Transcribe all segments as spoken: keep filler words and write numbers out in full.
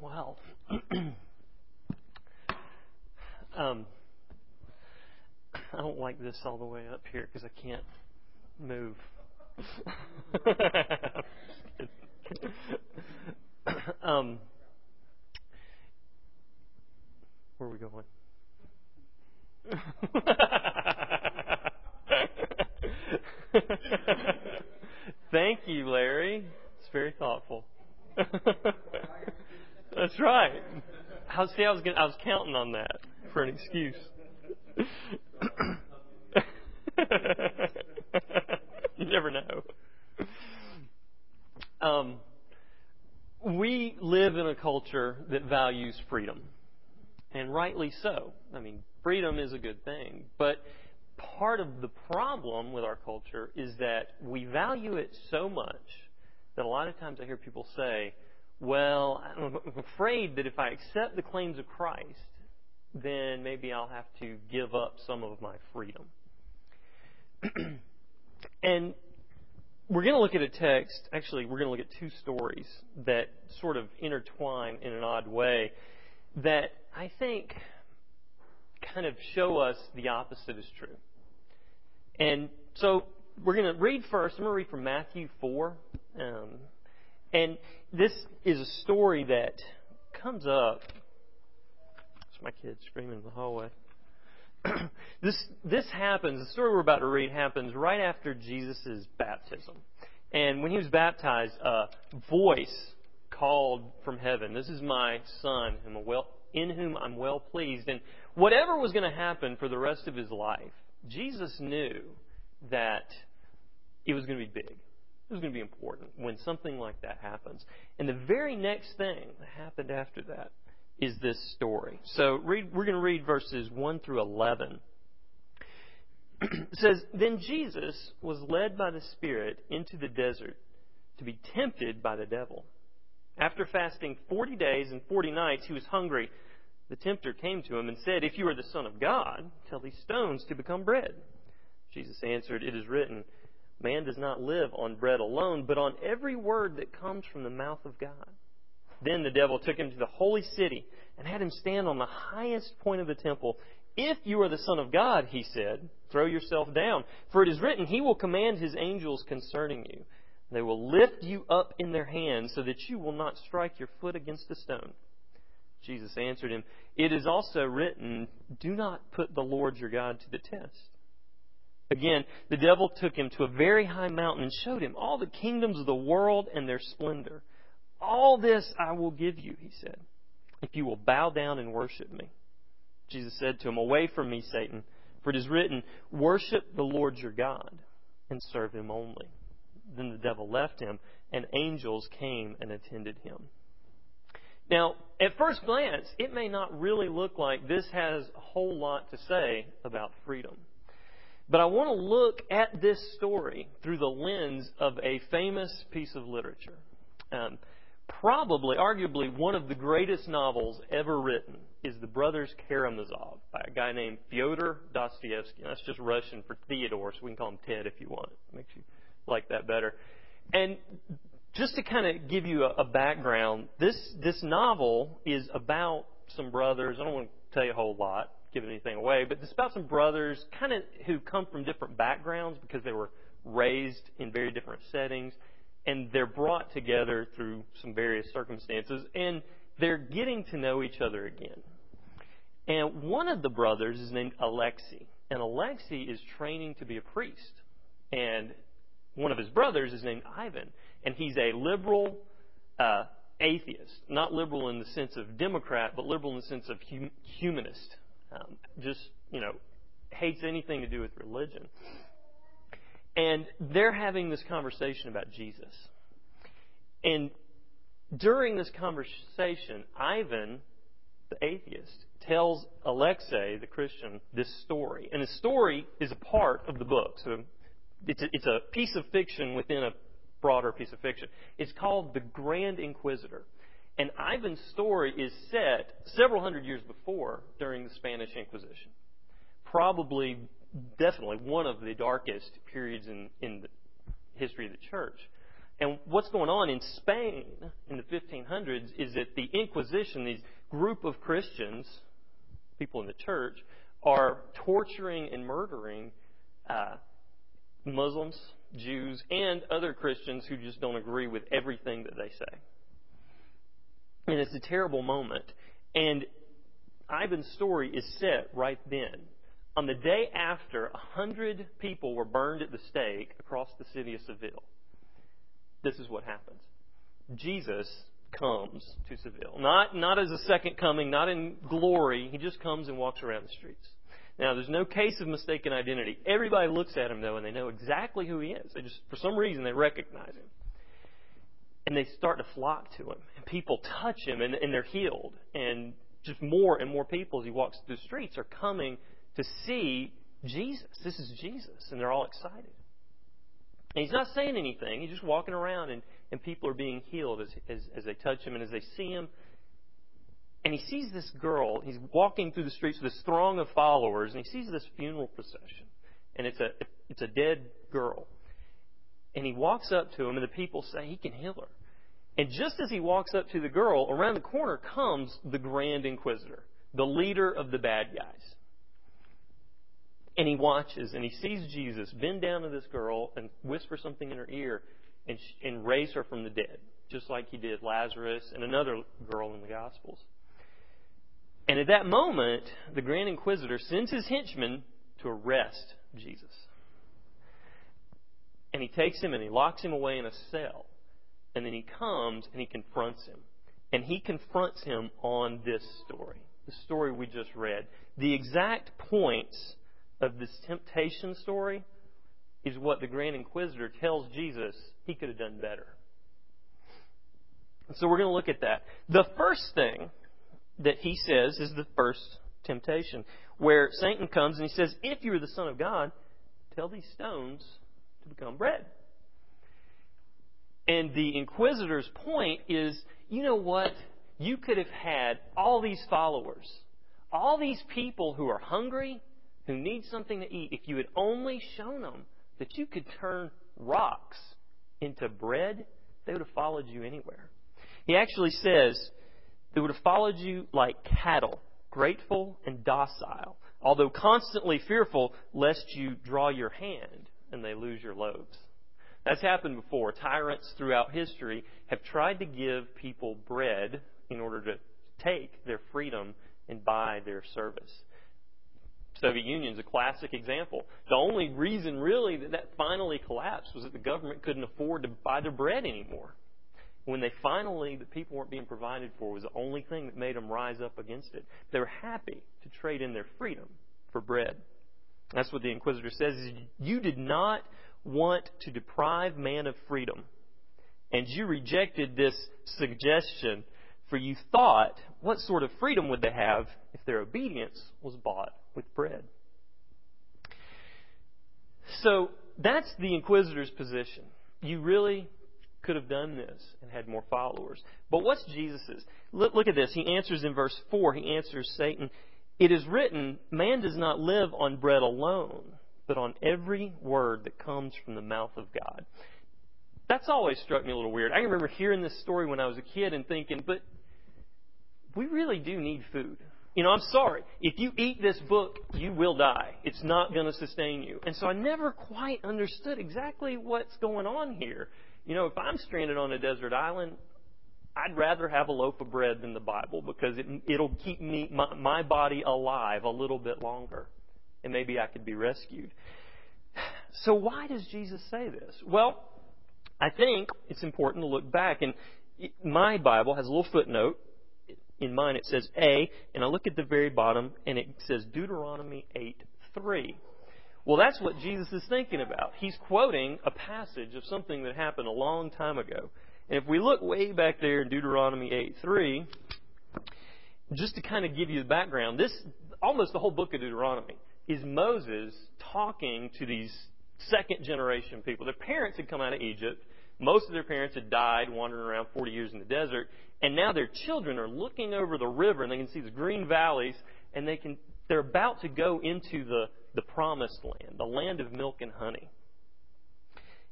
Well, um, I don't like this all the way up here because I can't move. um, where are we going? Thank you, Larry. It's very thoughtful. That's right. I see. I was gonna, I was counting on that for an excuse. You never know. Um, we live in a culture that values freedom, and rightly so. I mean, freedom is a good thing, but part of the problem with our culture is that we value it so much that a lot of times I hear people say, well, I'm afraid that if I accept the claims of Christ, then maybe I'll have to give up some of my freedom. And we're going to look at a text, actually we're going to look at two stories that sort of intertwine in an odd way that I think kind of show us the opposite is true. And so we're going to read first, I'm going to read from Matthew four. Um, and this is a story that comes up. It's my kid screaming in the hallway. this this happens, the story we're about to read happens right after Jesus' baptism. And when he was baptized, a voice called from heaven, "This is my son whom I'm well, in whom I'm well pleased." And whatever was going to happen for the rest of his life, Jesus knew that it was going to be big. It was going to be important when something like that happens. And the very next thing that happened after that is this story. So read, we're going to read verses one through eleven. It says, "Then Jesus was led by the Spirit into the desert to be tempted by the devil. After fasting forty days and forty nights, he was hungry. The tempter came to him and said, 'If you are the Son of God, tell these stones to become bread.' Jesus answered, 'It is written, man does not live on bread alone, but on every word that comes from the mouth of God.' Then the devil took him to the holy city and had him stand on the highest point of the temple. 'If you are the Son of God,' he said, 'throw yourself down. For it is written, he will command his angels concerning you. They will lift you up in their hands so that you will not strike your foot against a stone.' Jesus answered him, 'It is also written, do not put the Lord your God to the test.' Again, the devil took him to a very high mountain and showed him all the kingdoms of the world and their splendor. 'All this I will give you,' he said, 'if you will bow down and worship me.' Jesus said to him, 'Away from me, Satan, for it is written, worship the Lord your God and serve him only.' Then the devil left him, and angels came and attended him." Now, at first glance, it may not really look like this has a whole lot to say about freedom. But I want to look at this story through the lens of a famous piece of literature. Um, probably, arguably, one of the greatest novels ever written is The Brothers Karamazov by a guy named Fyodor Dostoevsky. That's just Russian for Theodore, so we can call him Ted if you want. It makes you like that better. And just to kind of give you a, a background, this this novel is about some brothers. I don't want to tell you a whole lot, give anything away, but it's about some brothers kind of who come from different backgrounds because they were raised in very different settings, and they're brought together through some various circumstances, and they're getting to know each other again. And one of the brothers is named Alexei, and Alexei is training to be a priest. And one of his brothers is named Ivan, and he's a liberal uh, atheist. Not liberal in the sense of Democrat, but liberal in the sense of hum- humanist. Um, just, you know, hates anything to do with religion. And they're having this conversation about Jesus. And during this conversation, Ivan, the atheist, tells Alexei, the Christian, this story. And the story is a part of the book. So it's a, it's a piece of fiction within a broader piece of fiction. It's called The Grand Inquisitor. And Ivan's story is set several hundred years before, during the Spanish Inquisition. Probably, definitely, one of the darkest periods in, in the history of the church. And what's going on in Spain in the fifteen hundreds is that the Inquisition, these group of Christians, people in the church, are torturing and murdering uh, Muslims, Jews, and other Christians who just don't agree with everything that they say. And it's a terrible moment. And Ivan's story is set right then. On the day after, a hundred people were burned at the stake across the city of Seville. This is what happens. Jesus comes to Seville. Not, not as a second coming, not in glory. He just comes and walks around the streets. Now, there's no case of mistaken identity. Everybody looks at him, though, and they know exactly who he is. They just, for some reason, they recognize him. And they start to flock to him. And people touch him, and, and they're healed. And just more and more people, as he walks through the streets, are coming to see Jesus. This is Jesus. And they're all excited. And he's not saying anything. He's just walking around, and, and people are being healed as, as, as they touch him and as they see him. And he sees this girl. He's walking through the streets with this throng of followers, and he sees this funeral procession. And it's a, it's a dead girl. And he walks up to him, and the people say he can heal her. And just as he walks up to the girl, around the corner comes the Grand Inquisitor, the leader of the bad guys. And he watches, and he sees Jesus bend down to this girl and whisper something in her ear and, and raise her from the dead, just like he did Lazarus and another girl in the Gospels. And at that moment, the Grand Inquisitor sends his henchmen to arrest Jesus. And he takes him and he locks him away in a cell. And then he comes and he confronts him. And he confronts him on this story, the story we just read. The exact points of this temptation story is what the Grand Inquisitor tells Jesus he could have done better. So we're going to look at that. The first thing that he says is the first temptation, where Satan comes and he says, if you are the Son of God, tell these stones to become bread. And the Inquisitor's point is, you know what? You could have had all these followers, all these people who are hungry, who need something to eat. If you had only shown them that you could turn rocks into bread, they would have followed you anywhere. He actually says they would have followed you like cattle, grateful and docile, although constantly fearful lest you draw your hand and they lose your loaves. That's happened before. Tyrants throughout history have tried to give people bread in order to take their freedom and buy their service. Soviet Union is a classic example. The only reason really that that finally collapsed was that the government couldn't afford to buy their bread anymore. When they finally, the people weren't being provided for, was the only thing that made them rise up against it. They were happy to trade in their freedom for bread. That's what the Inquisitor says. Is you did not want to deprive man of freedom, and you rejected this suggestion, for you thought, what sort of freedom would they have if their obedience was bought with bread? So that's the Inquisitor's position. You really could have done this and had more followers. But what's Jesus's? Look, look at this. He answers in verse four. He answers Satan, it is written, man does not live on bread alone, but on every word that comes from the mouth of God. That's always struck me a little weird. I remember hearing this story when I was a kid and thinking, but we really do need food. You know, I'm sorry. If you eat this book, you will die. It's not going to sustain you. And so I never quite understood exactly what's going on here. You know, if I'm stranded on a desert island, I'd rather have a loaf of bread than the Bible because it, it'll keep me my, my body alive a little bit longer. And maybe I could be rescued. So why does Jesus say this? Well, I think it's important to look back. And my Bible has a little footnote. In mine it says A, and I look at the very bottom, and it says Deuteronomy eight three. Well, that's what Jesus is thinking about. He's quoting a passage of something that happened a long time ago. And if we look way back there in Deuteronomy eight three, just to kind of give you the background, this almost the whole book of Deuteronomy is Moses talking to these second generation people. Their parents had come out of Egypt. Most of their parents had died wandering around forty years in the desert. And now their children are looking over the river and they can see the green valleys and they can, they're about to go into the, the promised land, the land of milk and honey.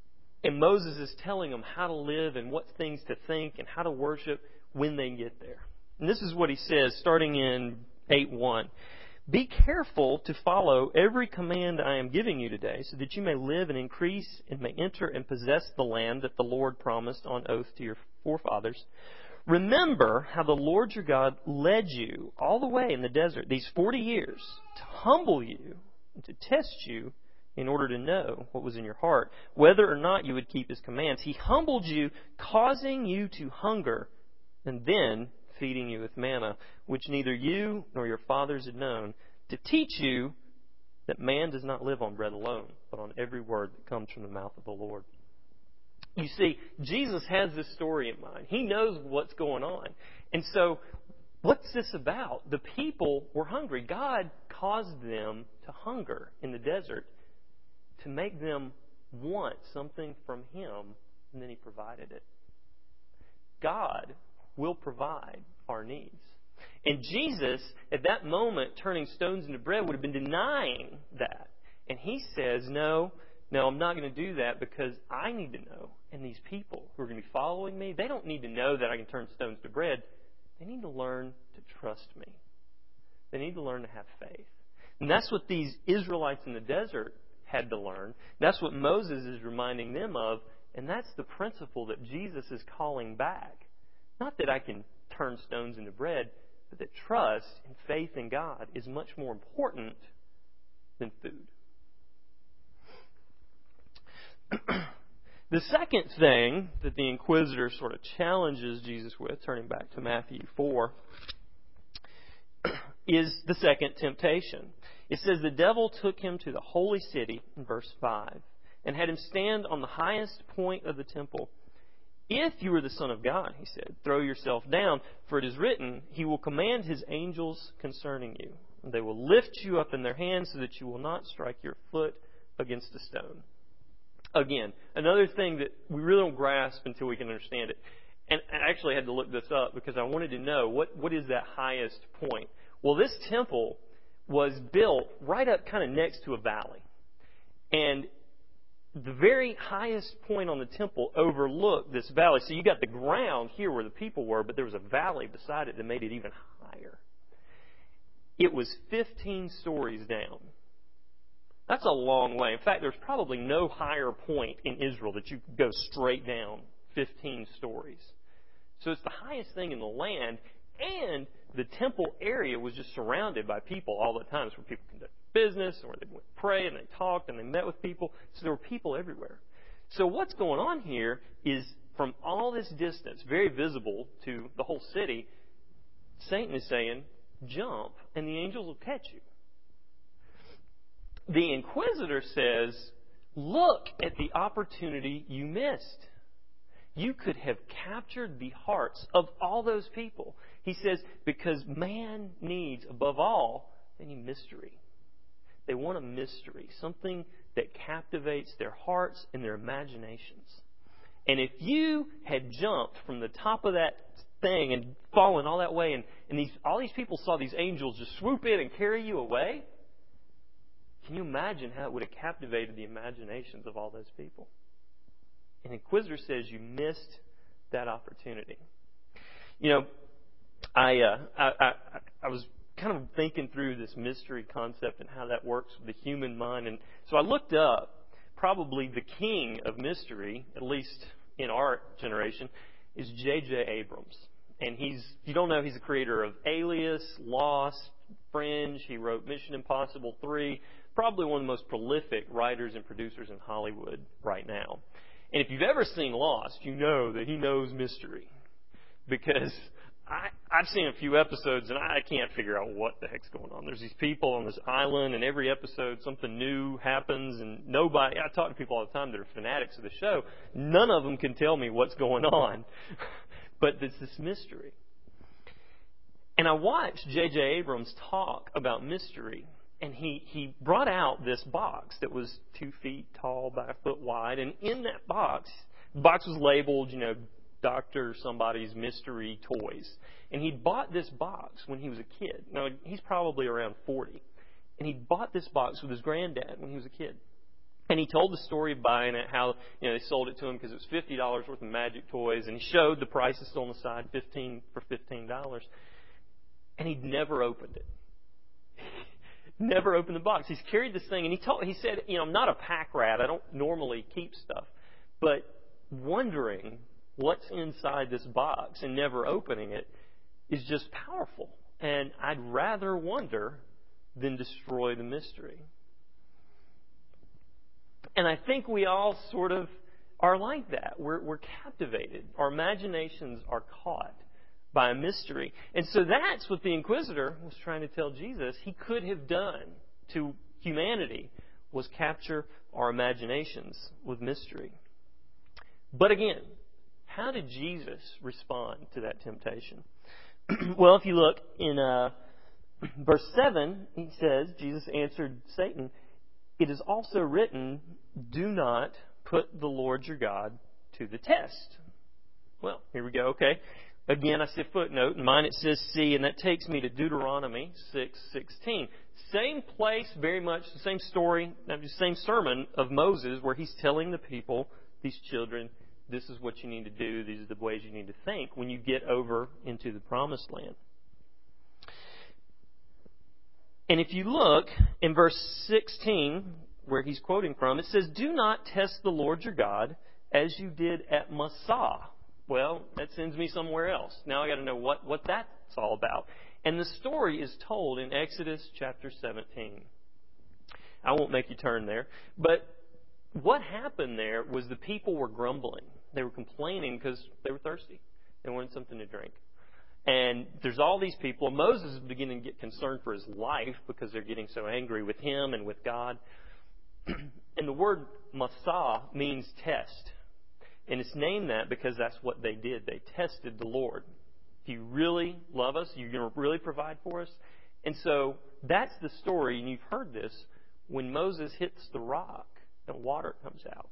And Moses is telling them how to live and what things to think and how to worship when they get there. And this is what he says, starting in eight one. Be careful to follow every command I am giving you today, so that you may live and increase and may enter and possess the land that the Lord promised on oath to your forefathers. Remember how the Lord your God led you all the way in the desert these forty years to humble you and to test you in order to know what was in your heart, whether or not you would keep His commands. He humbled you, causing you to hunger, and then feeding you with manna, which neither you nor your fathers had known, to teach you that man does not live on bread alone, but on every word that comes from the mouth of the Lord. You see, Jesus has this story in mind. He knows what's going on. And so, what's this about? The people were hungry. God caused them to hunger in the desert to make them want something from Him, and then He provided it. God will provide our needs. And Jesus, at that moment, turning stones into bread, would have been denying that. And He says, no, no, I'm not going to do that because I need to know. And these people who are going to be following me, they don't need to know that I can turn stones to bread. They need to learn to trust me. They need to learn to have faith. And that's what these Israelites in the desert had to learn. That's what Moses is reminding them of. And that's the principle that Jesus is calling back. Not that I can turn stones into bread, but that trust and faith in God is much more important than food. The second thing that the inquisitor sort of challenges Jesus with, turning back to Matthew four, is the second temptation. It says, the devil took him to the holy city, in verse five, and had him stand on the highest point of the temple. If you are the Son of God, he said, throw yourself down, for it is written, He will command His angels concerning you. And they will lift you up in their hands so that you will not strike your foot against a stone. Again, another thing that we really don't grasp until we can understand it. And I actually had to look this up because I wanted to know what, what is that highest point. Well, this temple was built right up kind of next to a valley. And the very highest point on the temple overlooked this valley. So you got the ground here where the people were, but there was a valley beside it that made it even higher. It was fifteen stories down. That's a long way. In fact, there's probably no higher point in Israel that you could go straight down fifteen stories. So it's the highest thing in the land, and the temple area was just surrounded by people all the time. It's where people conducted business, and where they went to pray, and they talked, and they met with people. So there were people everywhere. So what's going on here is, from all this distance, very visible to the whole city, Satan is saying, jump, and the angels will catch you. The inquisitor says, look at the opportunity you missed. You could have captured the hearts of all those people. He says, because man needs, above all, any mystery. They want a mystery, something that captivates their hearts and their imaginations. And if you had jumped from the top of that thing and fallen all that way, and, and these, all these people saw these angels just swoop in and carry you away, can you imagine how it would have captivated the imaginations of all those people? An inquisitor says you missed that opportunity. You know, I, uh, I, I, I was kind of thinking through this mystery concept and how that works with the human mind. And so I looked up probably the king of mystery, at least in our generation, is J J Abrams. And he's, if you don't know, he's the creator of Alias, Lost, Fringe. He wrote Mission Impossible three. Probably one of the most prolific writers and producers in Hollywood right now. And if you've ever seen Lost, you know that he knows mystery. Because I, I've seen a few episodes and I can't figure out what the heck's going on. There's these people on this island, and every episode something new happens, and nobody, I talk to people all the time that are fanatics of the show. None of them can tell me what's going on. But there's this mystery. And I watched J J Abrams talk about mystery. And he, he brought out this box that was two feet tall by a foot wide. And in that box, the box was labeled, you know, Doctor Somebody's Mystery Toys. And he bought this box when he was a kid. Now, he's probably around forty. And he bought this box with his granddad when he was a kid. And he told the story of buying it, how you know they sold it to him because it was fifty dollars worth of magic toys, and he showed the prices still on the side, fifteen for fifteen dollars, and he'd never opened it. Never opened the box. He's carried this thing, and he told he said, you know, I'm not a pack rat. I don't normally keep stuff, but wondering what's inside this box and never opening it is just powerful. And I'd rather wonder than destroy the mystery. And I think we all sort of are like that. We're, we're captivated. Our imaginations are caught by a mystery. And so that's what the inquisitor was trying to tell Jesus he could have done to humanity, was capture our imaginations with mystery. But again, how did Jesus respond to that temptation? Well, if you look in uh, verse seven, he says, Jesus answered Satan, "It is also written, do not put the Lord your God to the test." Well, here we go. Okay. Again, I see a footnote. In mine it says C, and that takes me to Deuteronomy six sixteen. Same place, very much the same story, the same sermon of Moses where he's telling the people, these children, this is what you need to do, these are the ways you need to think when you get over into the Promised Land. And if you look in verse sixteen, where he's quoting from, it says, "Do not test the Lord your God as you did at Massah." Well, that sends me somewhere else. Now I got to know what, what that's all about. And the story is told in Exodus chapter seventeen. I won't make you turn there. But what happened there was the people were grumbling. They were complaining because they were thirsty. They wanted something to drink. And there's all these people. Moses is beginning to get concerned for his life because they're getting so angry with him and with God. And the word Massah means test. And it's named that because that's what they did. They tested the Lord. If you really love us, you're going to really provide for us. And so that's the story, and you've heard this, when Moses hits the rock and water comes out.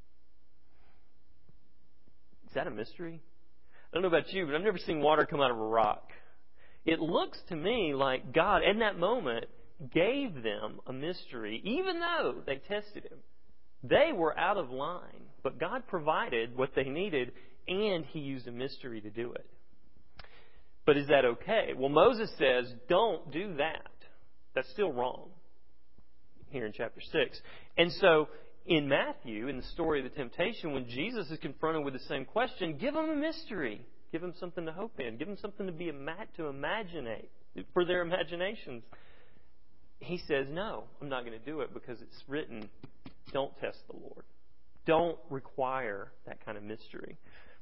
Is that a mystery? I don't know about you, but I've never seen water come out of a rock. It looks to me like God, in that moment, gave them a mystery, even though they tested Him. They were out of line, but God provided what they needed, and He used a mystery to do it. But is that okay? Well, Moses says, don't do that. That's still wrong here in chapter six. And so in Matthew, in the story of the temptation, when Jesus is confronted with the same question, give them a mystery. Give them something to hope in. Give them something to be to imagine for their imaginations. He says, no, I'm not going to do it because it's written, don't test the Lord. Don't require that kind of mystery.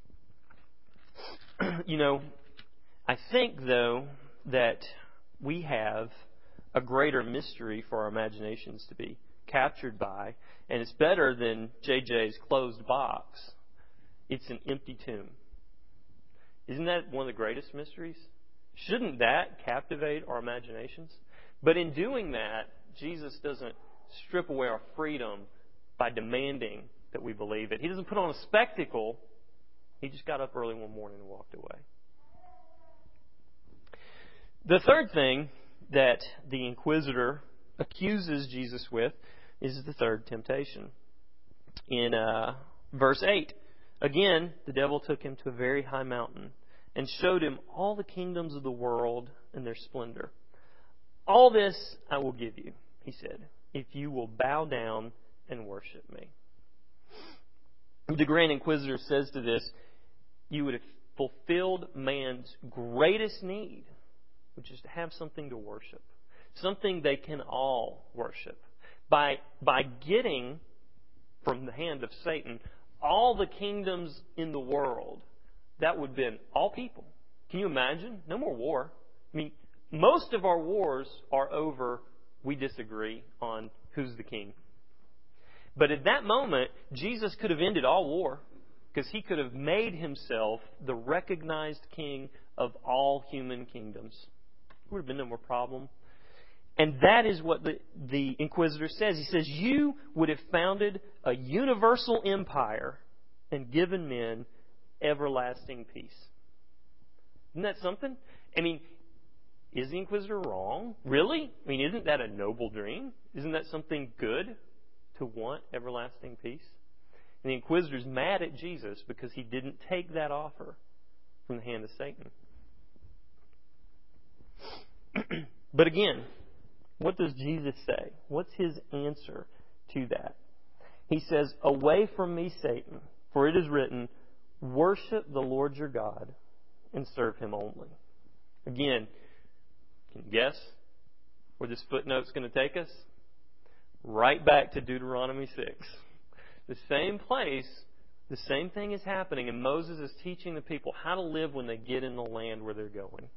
You know, I think, though, that we have a greater mystery for our imaginations to be captured by, and it's better than J J's closed box. It's an empty tomb. Isn't that one of the greatest mysteries? Shouldn't that captivate our imaginations? But in doing that, Jesus doesn't strip away our freedom by demanding that we believe it. He doesn't put on a spectacle. He just got up early one morning and walked away. The third thing that the inquisitor accuses Jesus with is the third temptation. In uh, verse eight, again, the devil took him to a very high mountain and showed him all the kingdoms of the world and their splendor. All this I will give you, he said, if you will bow down and worship me. The Grand Inquisitor says to this, you would have fulfilled man's greatest need, which is to have something to worship, something they can all worship. By, by getting from the hand of Satan all the kingdoms in the world, that would have been all people. Can you imagine? No more war. I mean, most of our wars are over, we disagree on who's the king. But at that moment, Jesus could have ended all war because He could have made Himself the recognized king of all human kingdoms. There would have been no more problem. And that is what the, the Inquisitor says. He says, you would have founded a universal empire and given men everlasting peace. Isn't that something? I mean, is the Inquisitor wrong? Really? I mean, isn't that a noble dream? Isn't that something good to want everlasting peace? And the inquisitor's mad at Jesus because he didn't take that offer from the hand of Satan. But again, what does Jesus say? What's his answer to that? He says, "Away from me, Satan, for it is written, worship the Lord your God and serve him only." Again, can you guess where this footnote's going to take us? Right back to Deuteronomy six. The same place, the same thing is happening, and Moses is teaching the people how to live when they get in the land where they're going.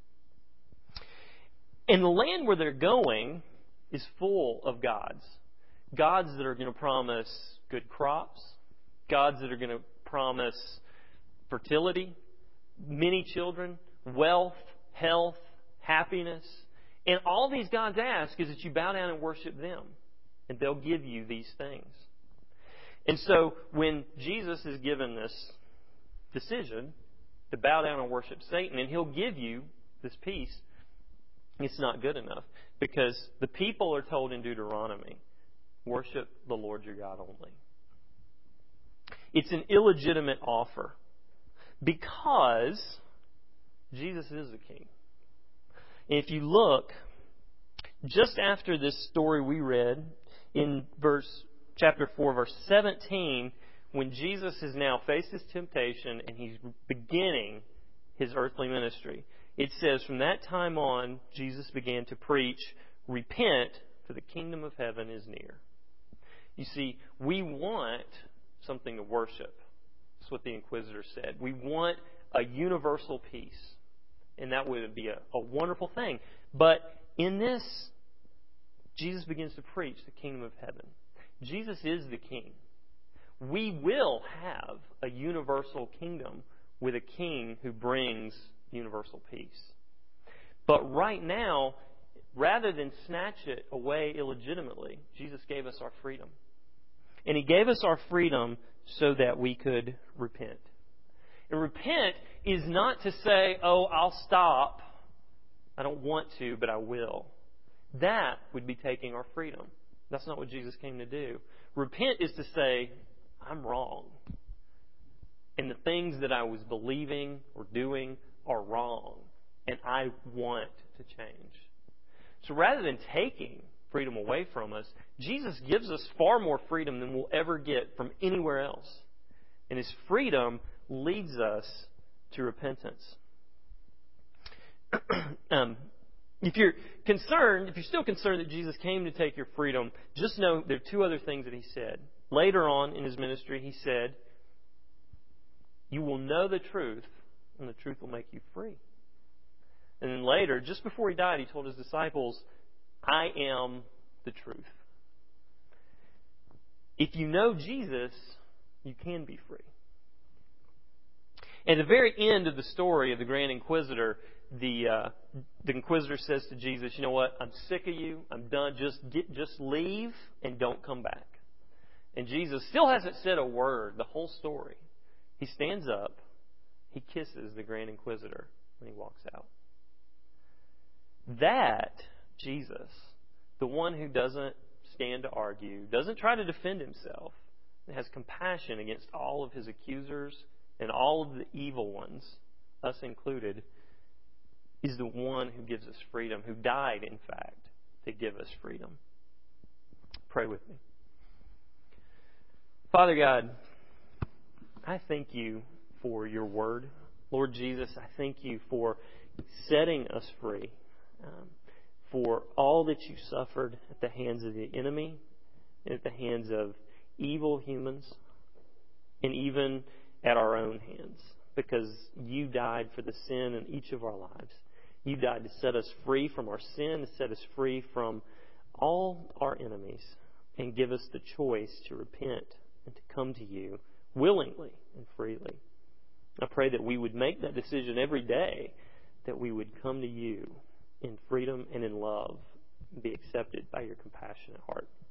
And the land where they're going is full of gods. Gods that are going to promise good crops. Gods that are going to promise fertility, many children, wealth, health, happiness. And all these gods ask is that you bow down and worship them. And they'll give you these things. And so when Jesus is given this decision to bow down and worship Satan, and he'll give you this peace, it's not good enough. Because the people are told in Deuteronomy, worship the Lord your God only. It's an illegitimate offer. Because Jesus is the King. And if you look, just after this story we read, in verse chapter four, verse seventeen, when Jesus has now faced his temptation and he's beginning his earthly ministry, it says, from that time on, Jesus began to preach, repent, for the kingdom of heaven is near. You see, we want something to worship. That's what the inquisitor said. We want a universal peace. And that would be a, a wonderful thing. But in this, Jesus begins to preach the kingdom of heaven. Jesus is the King. We will have a universal kingdom with a king who brings universal peace. But right now, rather than snatch it away illegitimately, Jesus gave us our freedom. And He gave us our freedom so that we could repent. And repent is not to say, oh, I'll stop. I don't want to, but I will. That would be taking our freedom. That's not what Jesus came to do. Repent is to say, I'm wrong. And the things that I was believing or doing are wrong. And I want to change. So rather than taking freedom away from us, Jesus gives us far more freedom than we'll ever get from anywhere else. And His freedom leads us to repentance. um, if you're concerned, if you're still concerned that Jesus came to take your freedom, just know there are two other things that He said. Later on in His ministry, He said, you will know the truth, and the truth will make you free. And then later, just before He died, He told His disciples, I am the truth. If you know Jesus, you can be free. At the very end of the story of the Grand Inquisitor, the uh, the Inquisitor says to Jesus, you know what, I'm sick of you, I'm done, just get, just leave and don't come back. And Jesus still hasn't said a word, the whole story. He stands up, He kisses the Grand Inquisitor when He walks out. That Jesus, the one who doesn't stand to argue, doesn't try to defend Himself, and has compassion against all of His accusers and all of the evil ones, us included, is the one who gives us freedom, who died, in fact, to give us freedom. Pray with me. Father God, I thank You for Your word. Lord Jesus, I thank You for setting us free, um, for all that You suffered at the hands of the enemy, and at the hands of evil humans, and even at our own hands, because You died for the sin in each of our lives. You died to set us free from our sin, to set us free from all our enemies, and give us the choice to repent and to come to You willingly and freely. I pray that we would make that decision every day, that we would come to You in freedom and in love, and be accepted by Your compassionate heart.